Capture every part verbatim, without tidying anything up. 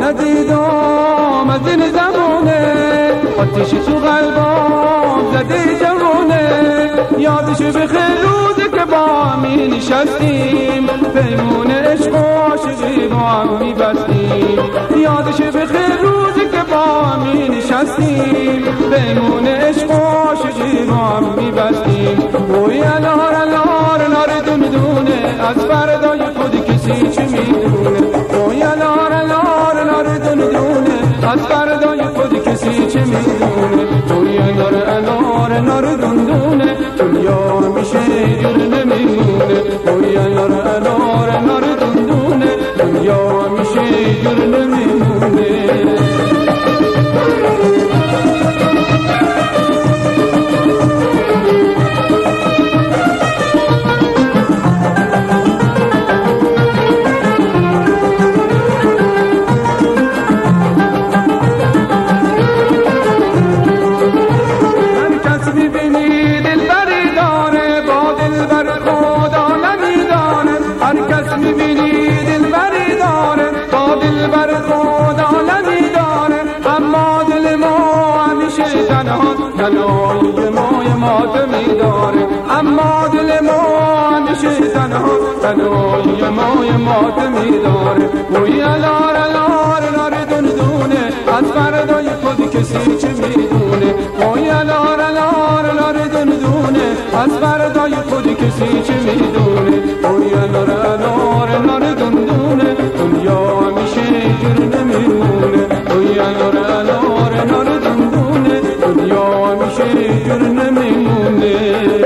ندیدم از این زمونه، آتیش تو قلبم زده جوونه. یادش بخیر روزی که با همی نشستیم، پیمون عشق و عاشقی با هم می‌بستیم. یادش بخیر روزی که با همی نشستیم، پیمون عشق و عاشقی با هم می‌بستیم. وای الار الار الار دون دونه، از فردای خود کسی چه میدونه. وای الار الار الار دون دونه، از فردای خود کسی چه میدونه. وای الار الار الار دون دونه، دنیا همیشه جور نمیمونه. وای الار الار الار دون دونه، دنیا همیشه جور نمیمونه. تنهای مای ماتمی داره، اما دل ما همیشه تنها تنهای مای ماتمی داره. وای الار الار الار دون دونه، از فردای خود کسی چه میدونه. وای الار الار الار دون دونه، از فردای خود کسی چه میدونه. وای الار الار الار دون دونه، دنیا همیشه جور نمیمونه. وای الار الار الار دون دونه، دنیا همیشه جور نمیمونه.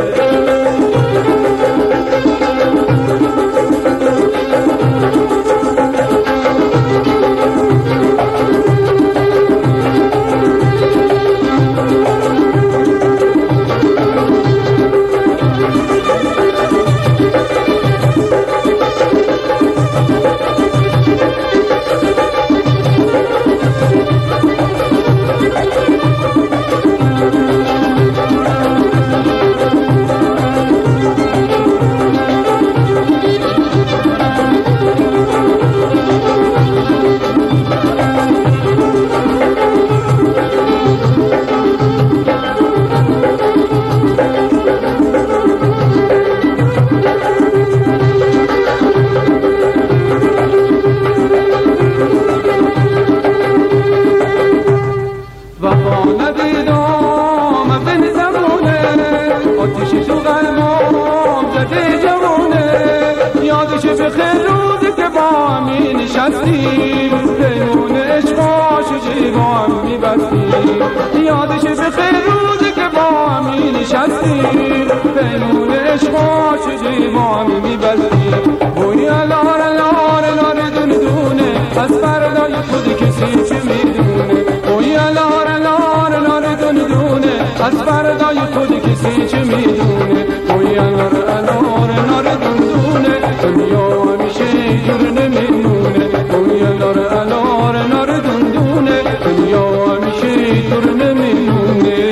آتیش تو قلبم زده جوونه. یادش بخیر روزی که با همی نشستیم، پیمون عشق و عاشقی با هم می‌بستیم. یادش بخیر روزی که با همی نشستیم، پیمون عشق و عاشقی با هم می‌بستیم. وای الار الار الار دون دونه، از فردای خود کسی چه میدونه. وای الار الار الار دون دونه، از فردای خود کسی چه میدونه. وای الار الار الار دون دونه، دنیا همیشه جور نمیمونه. وای الار الار الار دون دونه، دنیا همیشه جور نمیمونه.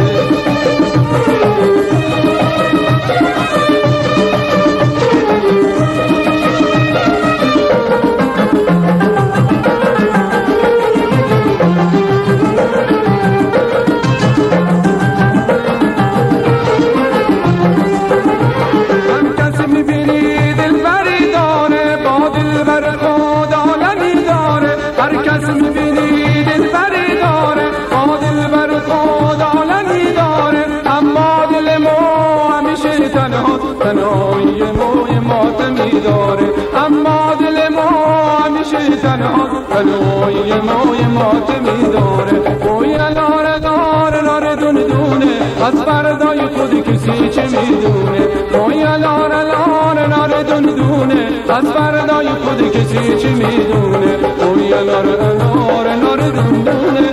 تنهای موی ماتمی داره، اما دل ما همیشه تنها تنهای موی ماتمی داره. وای الار الار الار دون دونه، از فردای خود کسی چه میدونه. وای الار الار الار دون دونه، از فردای خود کسی چه میدونه. وای الار الار الار دون دونه،